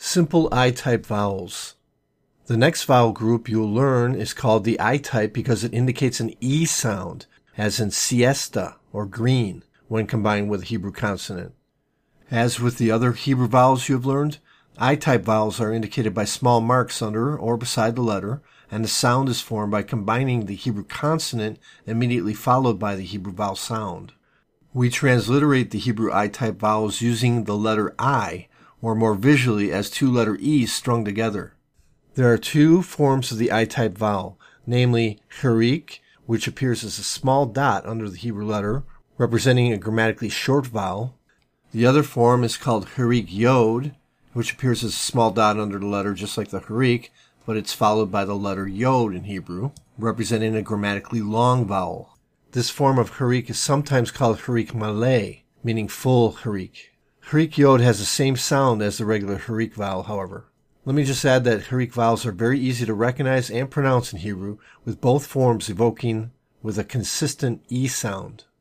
Simple I-type vowels. The next vowel group you'll learn is called the I-type because it indicates an E sound, as in siesta or green, when combined with a Hebrew consonant. As with the other Hebrew vowels you have learned, I-type vowels are indicated by small marks under or beside the letter, and the sound is formed by combining the Hebrew consonant immediately followed by the Hebrew vowel sound. We transliterate the Hebrew I-type vowels using the letter I, or more visually as two-letter E's strung together. There are two forms of the I-type vowel, namely Harik, which appears as a small dot under the Hebrew letter, representing a grammatically short vowel. The other form is called Harik Yod, which appears as a small dot under the letter just like the Harik, but it's followed by the letter Yod in Hebrew, representing a grammatically long vowel. This form of Harik is sometimes called Harik Malay, meaning full Harik. Harik Yod has the same sound as the regular Harik vowel, however. Let me just add that Harik vowels are very easy to recognize and pronounce in Hebrew, with both forms evoking with a consistent E sound.